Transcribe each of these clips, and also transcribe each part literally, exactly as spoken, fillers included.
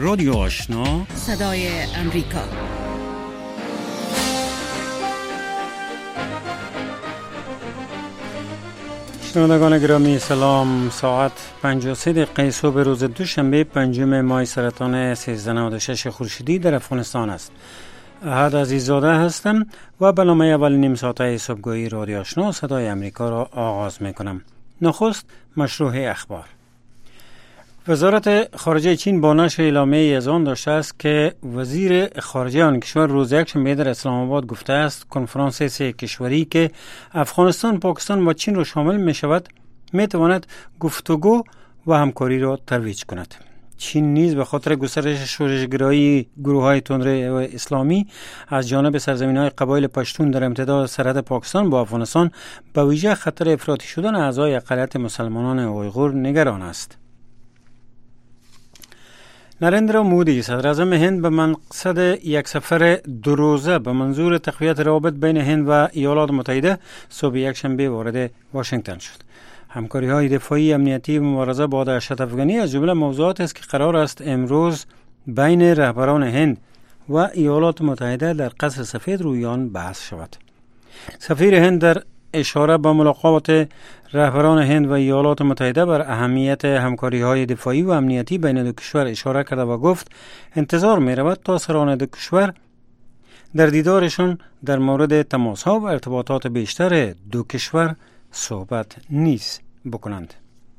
رادیو آشنا، صدای امریکا. شنوندگان گرامی سلام. ساعت پنج و سه دقیقه صبح روز دوشنبه پنجم ماه سرطان سیزده نود و شش خورشیدی در افغانستان است. احد عزیزاده هستم و به نام اول نیم ساعته صبحگاهی رادیو آشنا صدای امریکا را آغاز می کنم. نخست مشروع اخبار. وزارت خارجه چین با نشر اعلامیه از آن داشته است که وزیر خارجه آن کشور روز یکشنبه در اسلام آباد گفته است کنفرانس سه کشوری که افغانستان، پاکستان و چین را شامل می شود می تواند گفتگو و همکاری را ترویج کند. چین نیز به خاطر گسترش شورشگرایی گروه‌های تندرو اسلامی از جانب سرزمین‌های قبایل پشتون در امتداد سرحد پاکستان با افغانستان به ویژه خطر افراطی شدن اعضای اقلیت مسلمانان اویغور نگران است. نریندرا مودی صدر اعظم هند به مقصد یک سفر دو روزه به منظور تقویت روابط بین هند و ایالات متحده صبح یکشنبه وارد واشنگتن شد. همکاری های دفاعی، امنیتی و مبارزه با دهشت افغانی از جمله موضوعات است که قرار است امروز بین رهبران هند و ایالات متحده در قصر سفید روی آن بحث شود. سفیر هند در اشاره به ملاقات رهبران هند و ایالات متحده بر اهمیت همکاری های دفاعی و امنیتی بین دو کشور اشاره کرده و گفت انتظار می رود تا سران دو کشور در دیدارشان در مورد تماس ها و ارتباطات بیشتر دو کشور صحبت نیز بکنند.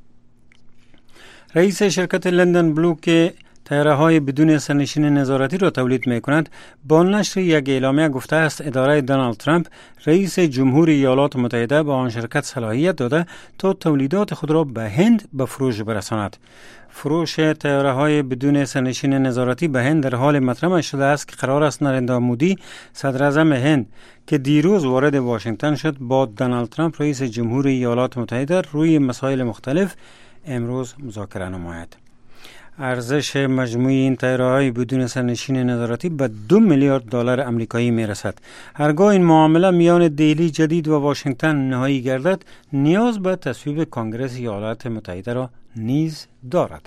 رئیس شرکت لندن بلو که طیاره های بدون سرنشین نظارتی را تولید می کند با نشر یک اعلامیه گفته است اداره دونالد ترامپ رئیس جمهوری ایالات متحده به آن شرکت صلاحیت داده تا تولیدات خود را به هند به فروش برساند. فروش طیاره های بدون سرنشین نظارتی به هند در حال مطرح شده است که قرار است نریندرا مودی صدر اعظم هند که دیروز وارد واشنگتن شد با دونالد ترامپ رئیس جمهوری ایالات متحده روی مسائل مختلف امروز مذاکره نماید. ارزش مجموعی این طیاره‌های بدون سرنشین نظارتی به دو میلیارد دلار آمریکایی میرسد. هرگاه این معامله میان دهلی جدید و واشنگتن نهایی گردد نیاز به تصویب کنگره ایالات متحده را نیز دارد.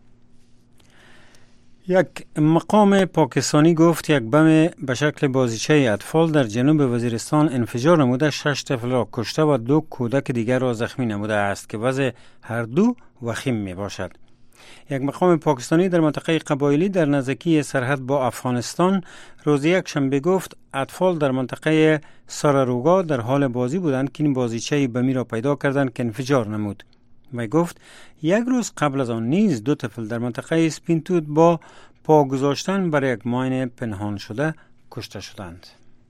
یک مقام پاکستانی گفت یک بم به شکل بازیچه اطفال در جنوب وزیرستان انفجار نموده شش طفل را کشته و دو کودک دیگر را زخمی نموده است که وضع هر دو وخیم می باشد. یک مقام پاکستانی در منطقه قبایلی در نزدیکی سرحد با افغانستان روز یکشنبه گفت اطفال در منطقه ساراروگا در حال بازی بودند که این بازیچه بمی را پیدا کردند که انفجار نمود. و گفت یک روز قبل از آن نیز دو طفل در منطقه سپینتود با پا گذاشتن بر یک ماین پنهان شده کشته شدند.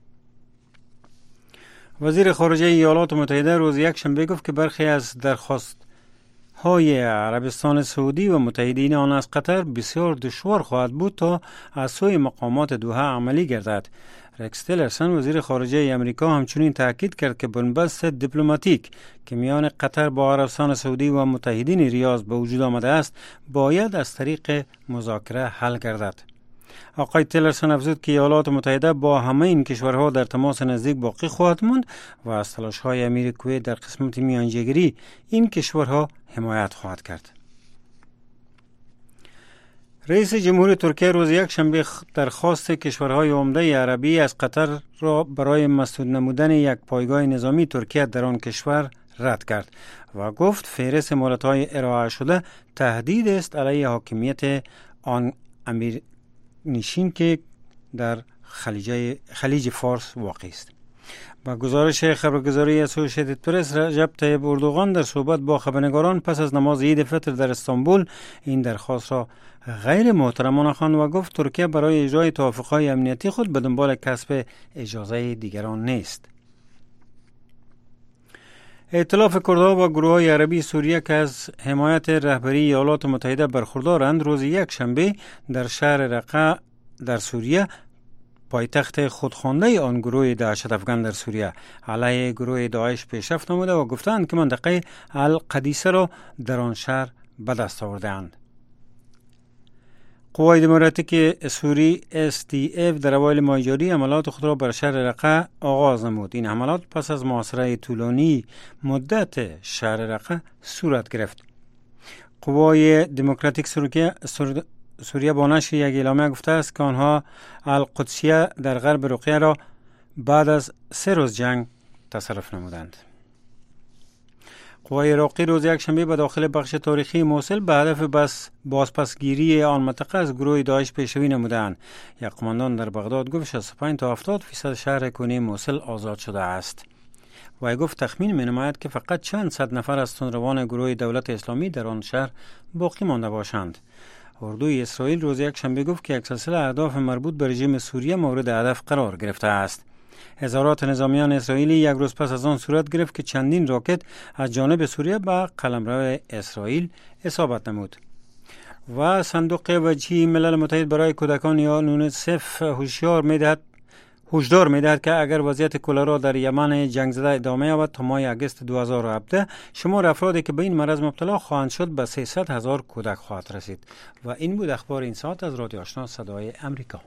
وزیر خارجه ایالات متحده روز یکشنبه گفت که برخی از درخواست های عربستان سعودی و متحدین آن از قطر بسیار دشوار خواهد بود تا از سوی مقامات دوحه عملی گردد. رکس تیلرسن وزیر خارجه امریکا همچنین تاکید کرد که بنبست دیپلماتیک که میان قطر با عربستان سعودی و متحدین ریاض به وجود آمده است باید از طریق مذاکره حل گردد. آقای تیلرسن افزود که ایالات متحده با همه این کشورها در تماس نزدیک باقی خواهد ماند و از تلاش‌های امیر کویت در قسمت میانجیگری این کشورها حمایت خواهد کرد. رئیس جمهور ترکیه روز یکشنبه درخواست کشورهای عمده عربی از قطر را برای مسدود نمودن یک پایگاه نظامی ترکیه در آن کشور رد کرد و گفت فهرست مهلت‌های ارائه شده تهدید است علیه حاکمیت آن امیر نشین که در خلیج خلیج فارس واقع است. با گزارش خبرگزاری اسوسییتد پرس، رجب طیب اردوغان در صحبت با خبرنگاران پس از نماز عید فطر در استانبول این درخواست را غیر محترمانه خواند و گفت ترکیه برای اجرای توافق‌های امنیتی خود به دنبال کسب اجازه دیگران نیست. ائتلاف کردها و گروه‌های عربی سوریه که از حمایت رهبری ایالات متحده برخوردارند روز یک شنبه در شهر رقه در سوریه پایتخت خودخوانده آن گروه دهشت افغان در سوریه علیه گروه داعش پیشرفت نموده و گفتند که منطقه القدیسه را در آن شهر به دست آورده‌اند. قوای دموکراتیک سوری اس دی اف در اوایل ماه ژوئیه حملات خود را بر شهر رقه آغاز نمود. این حملات پس از محاصره طولانی مدت شهر رقه صورت گرفت. قوای دموکراتیک سوریه با نشر یک اعلامیه گفته است که آنها القدسیه در غرب رقیه را بعد از سه روز جنگ تصرف نمودند. قوای عراقی روز یکشنبه به داخل بخش تاریخی موصل به هدف بس بازپسگیری آن منطقه از گروه داعش پیشروی نمودند. یک قماندان در بغداد گفت شصت و پنج تا هفتاد فیصد شهر کنی موصل آزاد شده است. وی گفت تخمین می نماید که فقط چند صد نفر از تندروان گروه دولت اسلامی در آن شهر باقی مانده باشند. اردوی اسرائیل روز یکشنبه گفت که یک سلسله اهداف مربوط به رژیم سوریه مورد هدف قرار گرفته است. هزارات نظامیان اسرائیلی یک روز پس از آن صورت گرفت که چندین راکت از جانب سوریه به قلمرو اسرائیل اصابت نمود. و صندوق وجهی ملل متحد برای کودکان یا یونیسف هشدار می‌دهد هشدار می‌دهد که اگر وضعیت کلرا در یمن جنگ زده ادامه یابد تا ماه اگست دو هزار و هفده شمار افرادی که به این مرض مبتلا خواهند شد به سیصد هزار کودک خواهد رسید. و این بود اخبار این ساعت از رادیو آشنا صدای امریکا.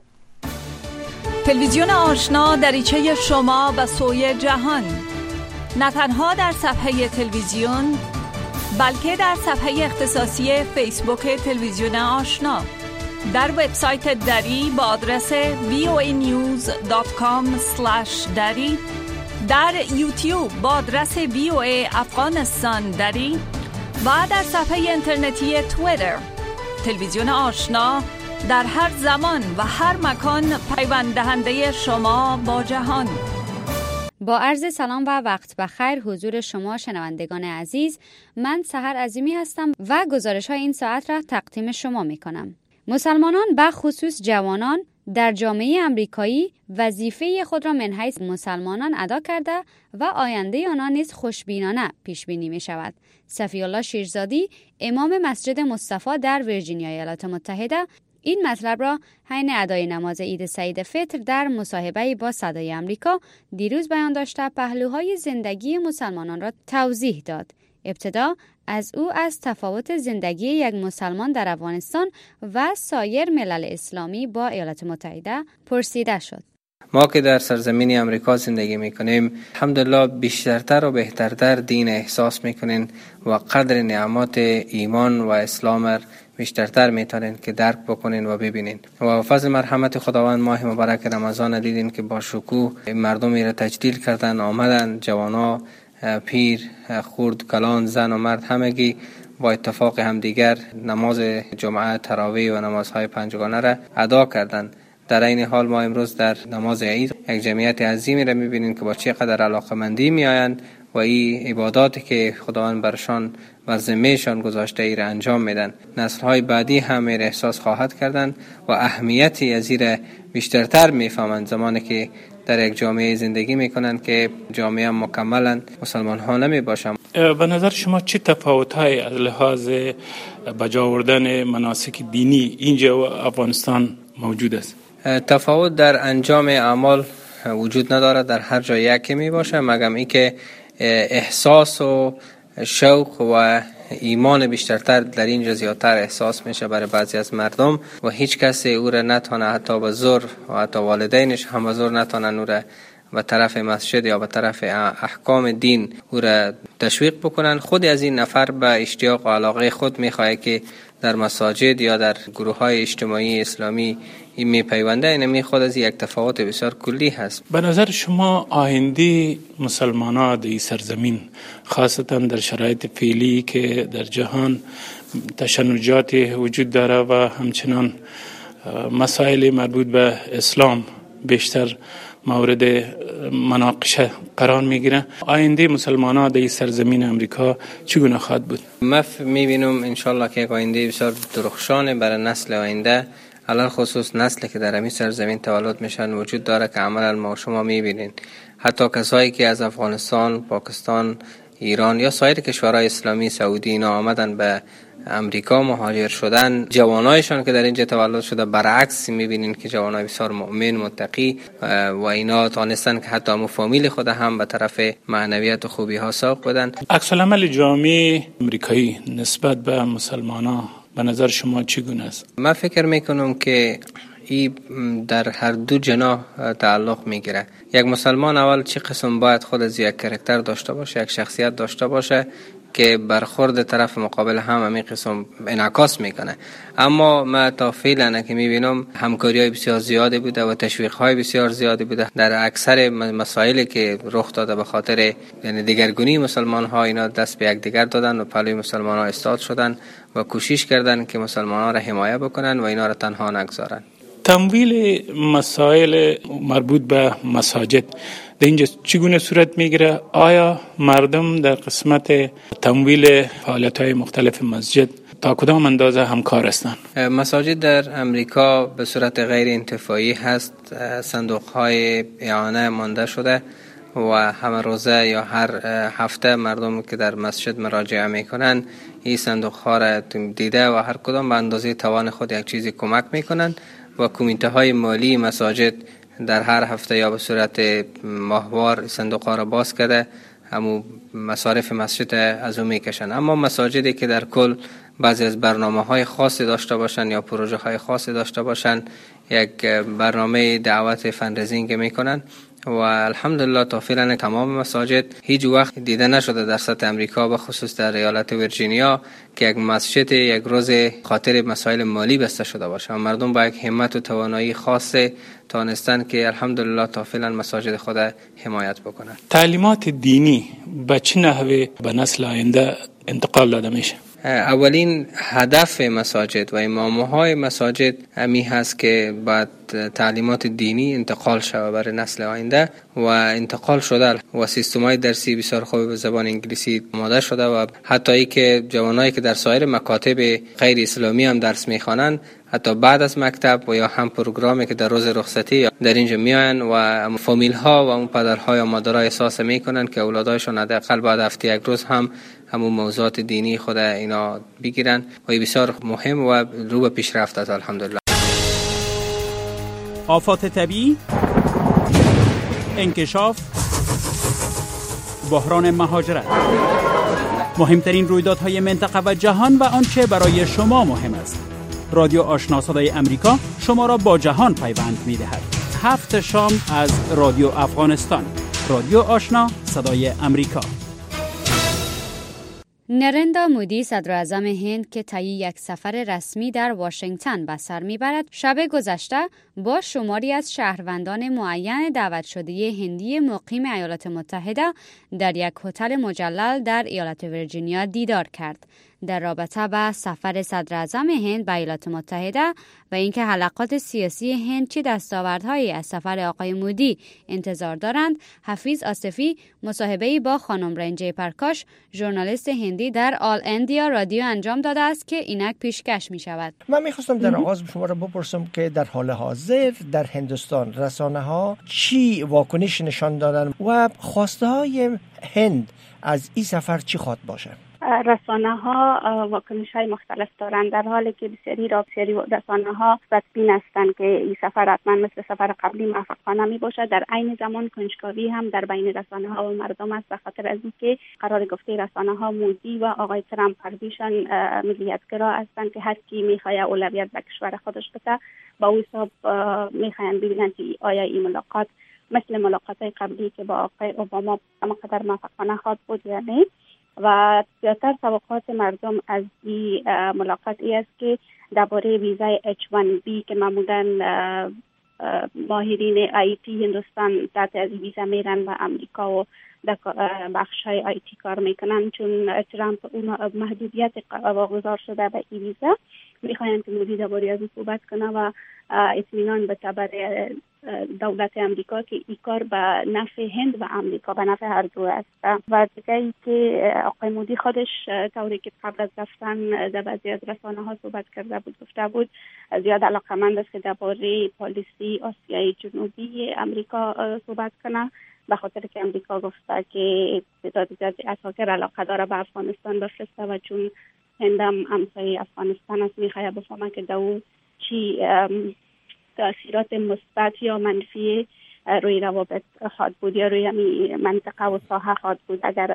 تلویزیون آشنا دریچه شما به سوی جهان، نه تنها در صفحه تلویزیون بلکه در صفحه اختصاصی فیسبوک تلویزیون آشنا، در وبسایت دری با آدرس وی او ای نیوز دات کام اسلش دری، در یوتیوب با آدرس وی او ای افغانستان دری و در صفحه اینترنتی توییتر. تلویزیون آشنا در هر زمان و هر مکان پیوند دهنده شما با جهان. با عرض سلام و وقت بخیر حضور شما شنوندگان عزیز، من سحر عظیمی هستم و گزارش های این ساعت را تقدیم شما می کنم. مسلمانان به خصوص جوانان در جامعه امریکایی وظیفه خود را من حیث مسلمانان ادا کرده و آینده آنان نیز خوشبینانه پیش بینی می شود. صفی الله شیرزادی، امام مسجد مصطفی در ویرجینیا ایالات متحده، این مطلب را حین ادای نماز عید سعید فطر در مصاحبه‌ای با صدای امریکا دیروز بیان داشته پهلوهای زندگی مسلمانان را توضیح داد. ابتدا از او از تفاوت زندگی یک مسلمان در افغانستان و سایر ملل اسلامی با ایالات متحده پرسیده شد. ما که در سرزمین امریکا زندگی میکنیم الحمدلله بیشترتر و بهترتر دین احساس میکنین و قدر نعمات ایمان و اسلام را بیشترتر میتونین که درک بکنین و ببینین. و فضل مرحمت خداوند ماه مبارک رمضان دیدین که با شکوه مردمی را تجلیل کردن، آمدن جوانا، پیر، خرد، کلان، زن و مرد همگی با اتفاق همدیگر نماز جمعه، تراویح و نمازهای پنجگانه را ادا کردند. در این حال ما امروز در نماز عید یک جمعیت عظیمی را می‌بینیم که با چقدر علاقه‌مندی میآیند و این عباداتی که خداوند برشان بر ذمه‌شان گذاشته ای را انجام میدن. نسل‌های بعدی هم این احساس خواهد کردند و اهمیتی از این بیشترتر میفهمند زمانی که در یک جامعه زندگی میکنند که جامعه مکملا مسلمان ها نمی باشند. به نظر شما چه تفاوت‌هایی از لحاظ بجا آوردن مناسک دینی اینجا و افغانستان موجود است؟ تفاوت در انجام اعمال وجود ندارد، در هر جای یکی می باشه، مگر اینکه احساس و شوق و ایمان بیشترتر در اینجا زیادتر احساس میشه برای بعضی از مردم و هیچ کسی او را نتونه حتی به زور و حتی والدینش هم به زور نتونن او را به طرف مسجد یا به طرف احکام دین او را تشویق بکنن. خود از این نفر به اشتیاق و علاقه خود میخواه که در مساجد یا در گروه های اجتماعی اسلامی این می پیونده. اینمی خود از یک تفاوت بسیار کلی هست. به نظر شما آینده مسلمانان در سرزمین خاصتا در شرایط فعلی که در جهان تشنجات وجود داره و همچنان مسائل مربوط به اسلام بیشتر مورد مناقشه قرار میگیره، آینده مسلمانان در سرزمین امریکا چگونه خواهد بود؟ من میبینم انشالله که آینده بسیار درخشانه برای نسل آینده، علال خصوص نسلی که در همین سرزمین تولد میشن وجود داره که عملا ما شما میبینین. حتی کسایی که از افغانستان، پاکستان، ایران یا سایر کشورهای اسلامی، سعودی اینا آمدن به امریکا مهاجر شدن، جوانایشان که در اینجا تولد شده برعکس میبینین که جوانای بسیار مؤمن، متقی و اینا تانستن که حتی همون فامیل خود هم به طرف معنویت و خوبی ها ساق بدن. عکس العمل جامعه امریکایی نسبت به مسلمانان به نظر شما چگونه است؟ من فکر میکنم که این در هر دو جناح تعلق میگیره. یک مسلمان اول چه قسم باید خود از یک کاراکتر داشته باشه، یک شخصیت داشته باشه که برخورد طرف مقابل هم همین قسم انعکاس میکنه. اما ما تا فعلا که میبینم همکاری های بسیار زیاده بوده و تشویق های بسیار زیاده بوده در اکثر مسائلی که رخ داده به خاطر یعنی دیگرگونی مسلمان ها. اینا دست به یک دیگر دادن و پلوی مسلمان ها استاد شدن و کوشش کردن که مسلمان ها را حمایت بکنن و اینا را تنها نگذارن. تمویل مسائل مربوط به مساجد در اینجا چگونه صورت میگیره؟ آیا مردم در قسمت تمویل فعالیت‌های مختلف مسجد تا کدام اندازه همکار هستند؟ مساجد در امریکا به صورت غیر انتفاعی هست. صندوق‌های اعانه مانده شده و همه روزه یا هر هفته مردم که در مسجد مراجعه میکنن این صندوق‌ها را دیده و هر کدام به اندازه توان خود یک چیزی کمک میکنن و کمیته های مالی مساجد در هر هفته یا به صورت ماهوار صندوق‌ها را باز کرده همو مصارف مسجد از اون میکشن. اما مساجدی که در کل بعضی از برنامه‌های خاصی داشته باشن یا پروژه‌های خاصی داشته باشن یک برنامه دعوت فندریزینگ میکنن و الحمدلله تا فعلا تمام مساجد هیچ وقت دیده نشده در سطح امریکا و خصوص در ایالت ویرجینیا که یک مسجد یک روز خاطر مسائل مالی بسته شده باشه. مردم با یک همت و توانایی خاص تانستن که الحمدلله تا فعلا مساجد خود حمایت بکنن. تعلیمات دینی به چه نحوه به نسل آینده انتقال داده میشه؟ اولین هدف مساجد و امامهای مساجد همی هست که بعد تعلیمات دینی انتقال شود برای نسل آینده و انتقال شده و سیستم‌های درسی بسیار خوب به زبان انگلیسی آماده شده و حتی ای که جوانایی که در سایر مکاتب غیر اسلامی هم درس میخوانند حتی بعد از مکتب و یا هم پروگرامی که در روز رخصتی در اینجا میاین و فامیل ها و اون پدرها یا مادرها احساس میکنن که اولادایشون حداقل بعد هفته یک روز هم همون موضوعات دینی خود اینا بگیرن و بسیار مهم و رو به پیشرفت است الحمدلله. آفات طبیعی، انکشاف، بحران مهاجرت، مهمترین رویدادهای منطقه و جهان و آنچه برای شما مهم است. رادیو آشنا صدای امریکا شما را با جهان پیوند می‌دهد. هفت شام از رادیو افغانستان. رادیو آشنا صدای امریکا. نرندا مودی صدر اعظم هند که طی یک سفر رسمی در واشنگتن به سر میبرد، شب گذشته با شماری از شهروندان معین دعوت شده هندی مقیم ایالات متحده در یک هتل مجلل در ایالت ویرجینیا دیدار کرد. در رابطه با سفر صدر اعظم هند به ایالات متحده و اینکه حلقات سیاسی هند چه دستاوردهایی از سفر آقای مودی انتظار دارند، حفیظ آصفی مصاحبه‌ای با خانم رنجی پرکاش ژورنالیست هندی در آل اندیا رادیو انجام داده است که اینک پیشکش می شود. من میخواستم در آغاز شما را بپرسم که در حال حاضر در هندوستان رسانه ها چی واکنش نشان دادن و خواسته های هند از این سفر چی خواد باشه؟ رسانه ها واکنش های مختلف دارند، در حالی که بسیاری را بسیاری رسانه ها بدبین هستند که این سفر حتما مثل سفر قبلی موفقانه می باشد. در عین زمان کنجکاوی هم در بین رسانه ها و مردم است، به خاطر از اینکه قرار گفته رسانه ها مودی و آقای ترامپ پردیشان ملیت‌گرا هستند که هر کی میخواد اولویت به کشور خودش بده با او حساب میخواین ببینند که آیا این ملاقات مثل ملاقات‌های قبلی که با آقای اوباما همانقدر موفقانه خواد بود یا نه. و زیادتر توقعات مردم از این ملاقات ای است که درباره ویزای اچ ون بی که معمولاً ماهرین آی تی هندوستان تحت از ویزا میرن و امریکا و بخش های آی تی کار میکنن، چون ترامپ اون محدودیت واگذار شده به این ویزا، میخواین که مودی درباره از صحبت کنه و اطمینان به تبر دولت امریکا که این کار به نفع هند و امریکا به نفع هر دو است. و دیگه ای که آقای مودی خودش طوری که قبل از رفتن در بعضی از رسانه ها صحبت کرده بود گفته بود زیاد علاقمند است که درباره پالیسی آسیای جنوبی امریکا صحبت کنه، به خاطر که امریکا گفته که تعداد زیادی اساکر علاقه داره به افغانستان بفرسته و چون هندم همسایه افغانستان است میخواه بفهمه که دو چی تأثیرات مثبت یا منفی روی روابط خواهد بود یا روی منطقه و ساحه خواهد بود اگر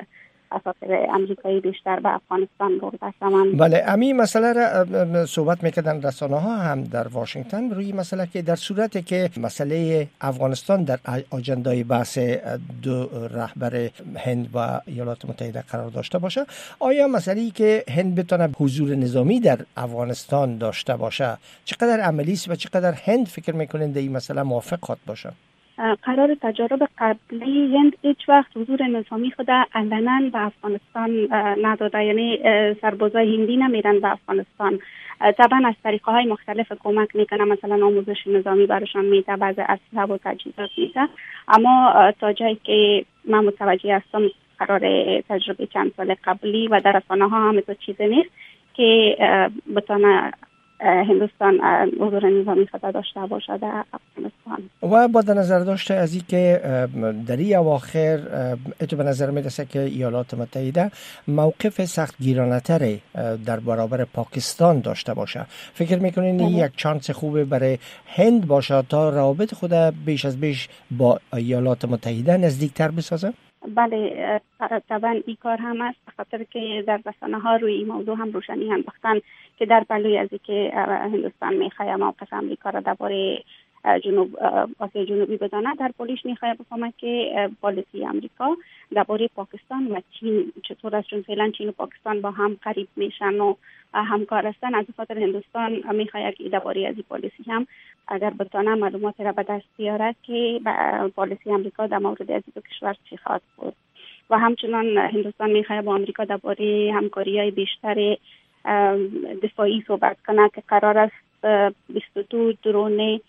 اساطیر امریکایی بیشتر به افغانستان برده شوند. بله، امی مسئله را صحبت میکردن رسانه ها هم در واشنگتن روی مسئله که در صورتی که مسئله افغانستان در آجندای بحث دو رهبر هند و ایالات متحده قرار داشته باشه، آیا مسئله‌ای که هند بتونه حضور نظامی در افغانستان داشته باشه چقدر عملی است و چقدر هند فکر میکنند در این مسئله موافق خواهد باشه؟ قرار تجارب قبلی هند هیچ وقت حضور نظامی خود علنا به افغانستان نداده، یعنی سربازای هندی نمیرن به افغانستان. طبعا از طریقه های مختلف کمک میکنه، مثلا آموزش نظامی براشان میده، بعض اسلحه و تجهیزات میده، اما تا جایی که من متوجه هستم قرار تجربه چند سال قبلی و در رسانه ها هم تو چیزی نیست که بتونه هندوستان حضور نظامی خود داشته باشه در افغانستان. و با در نظر داشته از این که در این اواخر اتو به نظر میرسه که ایالات متحده موقف سخت گیرانه تری در برابر پاکستان داشته باشه، فکر میکنین این یک چانس خوبه برای هند باشه تا روابط خود بیش از بیش با ایالات متحده نزدیکتر بسازه؟ بله، طبعا این کار هم است، بخاطر که در رسانه ها روی این موضوع هم روشنی انداختن که در پلوی از که هندوستان میخواه موقف امریکا را درباره جنوب آسیا جنوبی بدانه، در پولیش میخواه بفهمه که پالیسی امریکا درباره پاکستان و چین چطور است، چون فعلا چین و پاکستان با هم قریب میشن و همکار هستن. از خاطر هندوستان میخواه که درباره از این پالیسی هم اگر بتانه معلومات را به دست بیاره که پالیسی امریکا در مورد از دو کشور چی خواهد بود. و همچنان هندوستان میخواه با امریکا درباره همکاری‌های بیشتر دفاعی صحبت کنه که قرار است بیست و دو درون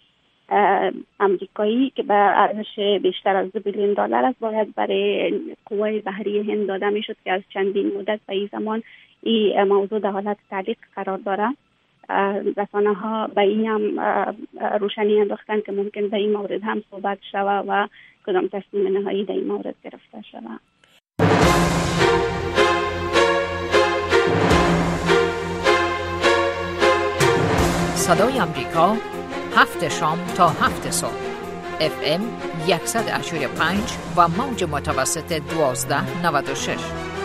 امریکایی که به ارزش بیشتر از دو بیلیون دلار است باید برای قوای بحری هند داده میشد که از چندین مدت به این زمان این موضوع در حالت تعلیق قرار داره. رسانه ها به این هم روشنی انداختن که ممکن به این مورد هم صحبت شود و کدام تصمیم نهایی در این مورد گرفته شود. صدای امریکا، هفت شام تا هفت صبح، اف ام صد و هشتاد و پنج و موج متوسط دوازده نود و شش.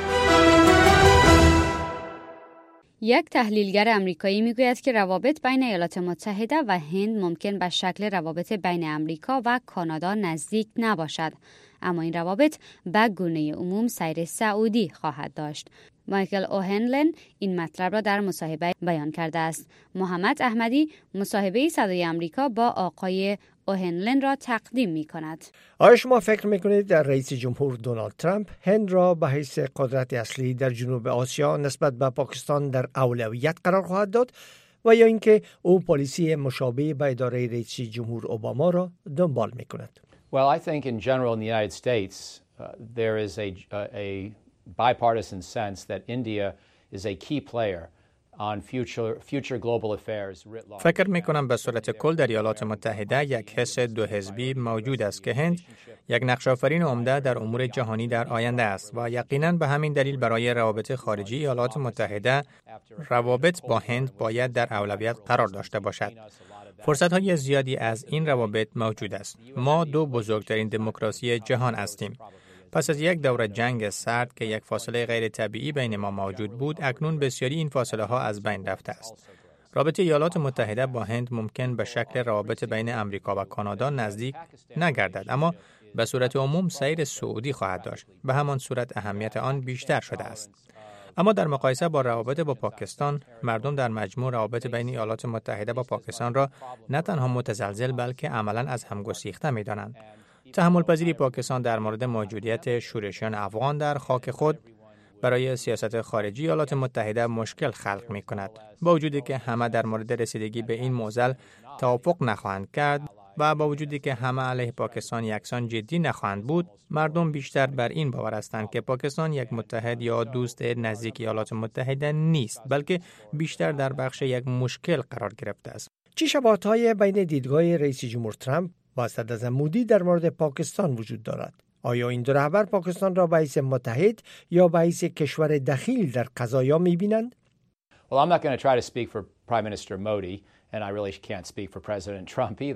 یک تحلیلگر آمریکایی میگوید که روابط بین ایالات متحده و هند ممکن به شکل روابط بین آمریکا و کانادا نزدیک نباشد، اما این روابط به گونه عموم سیر سعودی خواهد داشت. مایکل اوهنلن این مطلب را در مصاحبه بیان کرده است. محمد احمدی مصاحبه صدای آمریکا با آقای اوهنلن را تقدیم می کند. آیا شما فکر میکنید در رئیس جمهور دونالد ترامپ هند را به حیث قدرت اصلی در جنوب آسیا نسبت به پاکستان در اولویت قرار خواهد داد و یا اینکه او پالیسی مشابه به اداره رئیس جمهور اوباما را دنبال میکند؟ Well, I think in general in the United States uh, there is a, a bipartisan sense that India is a key player on future future global affairs writ large. فکر می‌کنم به صورت کل در ایالات متحده یک حس دو حزبی موجود است که هند یک نقش آفرین عمده در امور جهانی در آینده است و یقیناً به همین دلیل برای روابط خارجی ایالات متحده روابط با هند باید در اولویت قرار داشته باشد. فرصت‌های زیادی از این روابط موجود است. ما دو بزرگترین دموکراسی جهان هستیم. پس از یک دوره جنگ سرد که یک فاصله غیر طبیعی بین ما موجود بود، اکنون بسیاری این فاصله ها از بین رفته است. رابطه ایالات متحده با هند ممکن به شکل روابط بین امریکا و کانادا نزدیک نگردد، اما به صورت عموم سیر سعودی خواهد داشت. به همان صورت اهمیت آن بیشتر شده است. اما در مقایسه با روابط با پاکستان، مردم در مجموع روابط بین ایالات متحده با پاکستان را نه تنها متزلزل بلکه عملاً از هم گسیخته می‌دانند. تحمل پذیری پاکستان در مورد موجودیت شورشیان افغان در خاک خود برای سیاست خارجی ایالات متحده مشکل خلق می کند. با وجودی که همه در مورد رسیدگی به این معضل توافق نخواهند کرد و با وجودی که همه علیه پاکستان یکسان جدی نخواهند بود، مردم بیشتر بر این باور هستند که پاکستان یک متحد یا دوست نزدیک ایالات متحده نیست، بلکه بیشتر در بخش یک مشکل قرار گرفته است. چه شباهت‌های بین دیدگاه رئیس جمهور ترامپ با صدر مودی در مورد پاکستان وجود دارد؟ آیا این دو رهبر پاکستان را به حیث متحد یا به حیث کشور دخیل در قضایا می‌بینند؟ Well, I'm not going to try to speak for Prime Minister Modi and I really can't speak for President Trump either.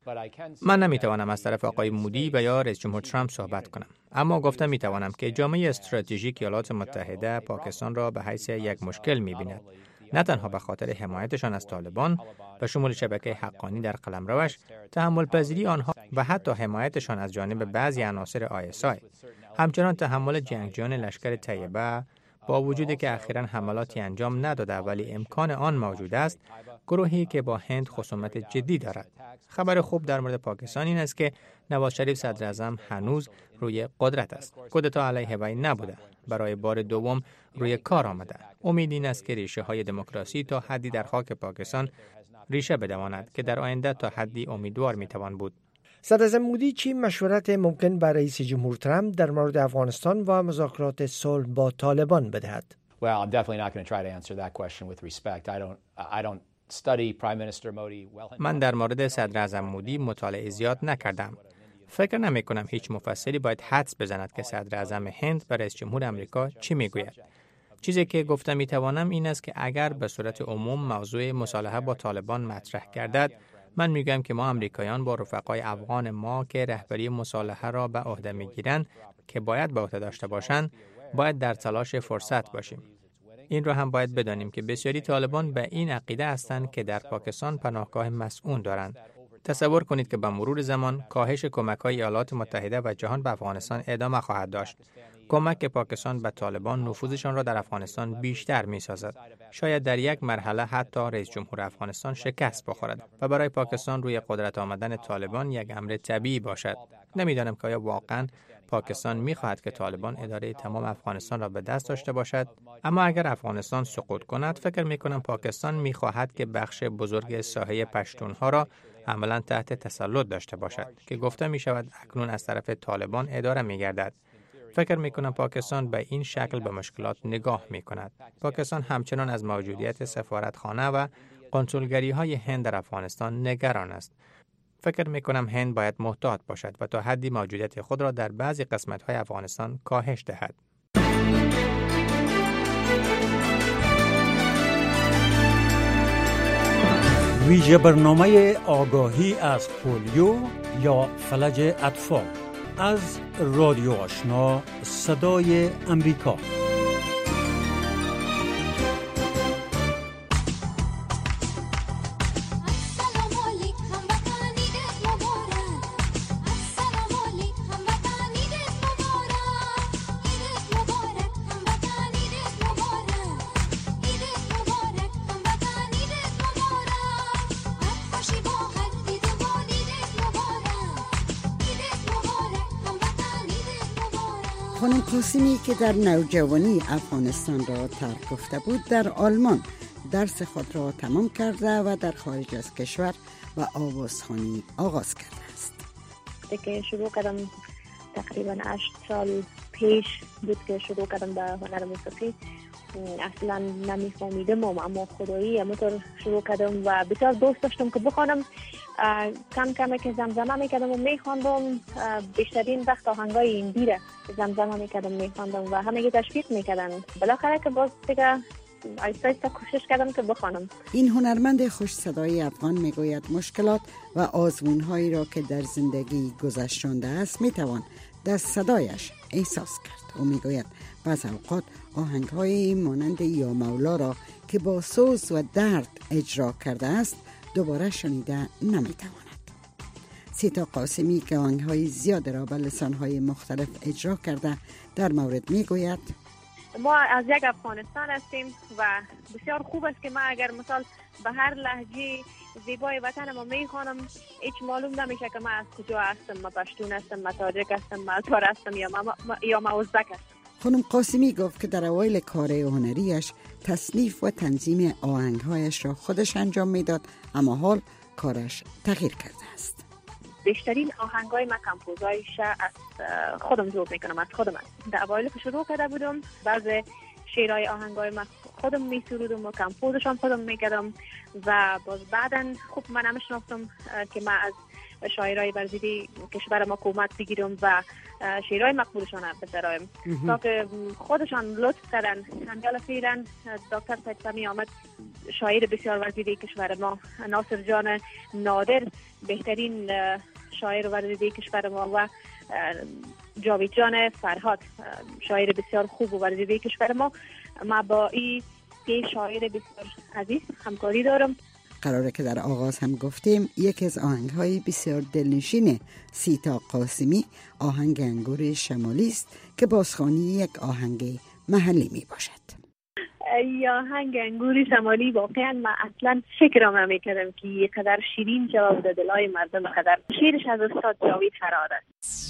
من نمیتوانم از طرف آقای مودی و یا رئیس جمهور ترامپ صحبت کنم، اما گفتم میتوانم که جامعه استراتژیک ایالات متحده پاکستان را به حیث یک مشکل میبیند، نه تنها به خاطر حمایتشان از طالبان و شمول شبکه حقانی در قلمروش، تحمل پذیری آنها و حتی حمایتشان از جانب بعضی عناصر آی اس آی، همچنان تحمل جنگجویان لشکر طیبه. با وجودی که اخیراً حملاتی انجام نداده ولی امکان آن موجود است، گروهی که با هند خصومت جدی دارد. خبر خوب در مورد پاکستان این است که نواز شریف صدر اعظم هنوز روی قدرت است. کودتا علیه وی نبوده، برای بار دوم روی کار آمده. امید این است که ریشه های دموکراسی تا حدی در خاک پاکستان ریشه بدواند که در آینده تا حدی امیدوار میتوان بود. صدراعظم مودی چی مشورت ممکن برای رئیس جمهور ترامپ در مورد افغانستان و مذاکرات صلح با طالبان بدهد؟ Well, I'm definitely not going to try to answer that question with respect. I don't I don't study Prime Minister Modi well. من در مورد صدراعظم مودی مطالعه زیاد نکردم. فکر نمی کنم هیچ مفصلی باید حدس بزند که صدراعظم هند و رئیس جمهور آمریکا چی میگوید. چیزی که گفتم میتوانم این است که اگر به صورت عموم موضوع مصالحه با طالبان مطرح گردد، من میگم که ما آمریکایان با رفقای افغان ما که رهبری مصالحه را به عهده میگیرند که باید به عهده داشته باشند، باید در تلاش فرصت باشیم. این را هم باید بدانیم که بسیاری طالبان به این عقیده هستند که در پاکستان پناهگاه مسئول دارند. تصور کنید که با مرور زمان کاهش کمک‌های ایالات متحده و جهان به افغانستان ادامه خواهد داشت. کمک پاکستان به طالبان نفوذشان را در افغانستان بیشتر می‌سازد. شاید در یک مرحله حتی رئیس جمهور افغانستان شکست بخورد و برای پاکستان روی قدرت آمدن طالبان یک امر طبیعی باشد. نمی‌دانم که آیا واقعاً پاکستان می‌خواهد که طالبان اداره تمام افغانستان را به دست داشته باشد، اما اگر افغانستان سقوط کند، فکر می‌کنم پاکستان می‌خواهد که بخش بزرگ ساحه پشتونها را عملاً تحت تسلط داشته باشد که گفته می‌شود اکنون از طرف طالبان اداره می‌گردد. فکر می‌کنم پاکستان به این شکل به مشکلات نگاه می‌کند. پاکستان همچنان از موجودیت سفارتخانه و قنسولگری‌های هند در افغانستان نگران است. فکر می‌کنم هند باید محتاط باشد و تا حدی موجودیت خود را در بعضی قسمت‌های افغانستان کاهش دهد. ویژه برنامه آگاهی از پولیو یا فلج اطفال از رادیو آشنا صدای امریکا. خانم قاسمی که در نوجوانی افغانستان را ترک گفته بود، در آلمان درس خود را تمام کرده و در خارج از کشور و آوازخوانی آغاز کرده است. که شروع کردم تقریبا هشت سال پیش بود که شروع کردم به هنر موسیقی. اصلا نمیفهمیدم اما خدایی همونطور شروع کردم و بسیار دوست داشتم که بخوانم. کم کم که زمزمه میکردم و میخواندم، بیشترین وقت آهنگای این بیره زمزمه میکردم میخواندم و همه تشویق میکردن. بالاخره که باز دیگه آیسته آیسته کوشش کردم که بخوانم. این هنرمند خوش صدای افغان میگوید مشکلات و آزمونهایی را که در زندگی گذشتانده است میتوان در صدایش احساس کرد. او میگوید بعض اوقات آهنگ‌های مانند یا مولا را که با سوز و درد اجرا کرده است دوباره شنیده نمیتواند. سیتا قاسمی که آهنگ‌های زیاد را به لسان‌های مختلف اجرا کرده در مورد میگوید ما از یک افغانستان هستیم و بسیار خوب است که ما اگر مثال به هر لهجه زیبای وطن ما میخوانم، هیچ معلوم نمیشه که ما از کجا هستم. ما پشتون هستم، ما تاجک هستم، ما تار هستم یا ما, ما یا ما ازبک هستم. خانم قاسمی گفت که در اوایل کار هنریش تصنیف و تنظیم آهنگهایش را خودش انجام میداد، اما حال کارش تغییر کرده است. بیشترین آهنگای ما کمپوزایش از خودم جور میکنم، از خودم است. در اوایل که شروع کرده بودم بعضی شعرهای آهنگای ما خودم می سرودم و کمپوزشان خودم می کردم و باز بعدا خب من هم شناختم که من از شاعرای ورزیدی کشور ما کمک بگیرم و شعرهای مقبولشان بذارم تا که خودشان لطف کردن. همجال فیرن دکتر سید سمی آمد، شاعر بسیار ورزیدی کشور ما، ناصر جان نادر بهترین شاعر ورزیدی کشور ما و جاوید جان فرهاد شاعر بسیار خوب و ورزیدی کشور ما. ما با این سه شاعر بسیار عزیز همکاری دارم. قراره که در آغاز هم گفتیم یکی از آهنگ‌های بسیار دلنشین سیتا قاسمی آهنگ انگور شمالی است که بازخوانی یک آهنگ محلی می باشد. یا آهنگ انگور شمالی واقعا من اصلا فکرم نمی‌کردم که یه قدر شیرین جواب داد دلای مردم، قدر شیرش از استاد جاوید فرهاد است.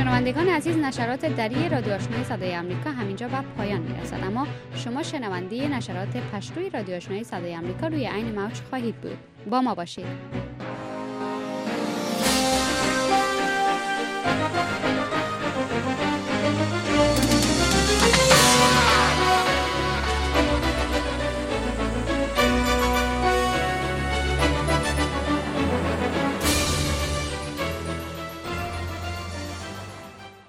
شنوندگان عزیز، نشرات دری رادیو آشنای صدای آمریکا همینجا به پایان میرسد، اما شما شنونده نشرات پشتوی رادیو آشنای صدای آمریکا روی عین موج خواهید بود. با ما باشید.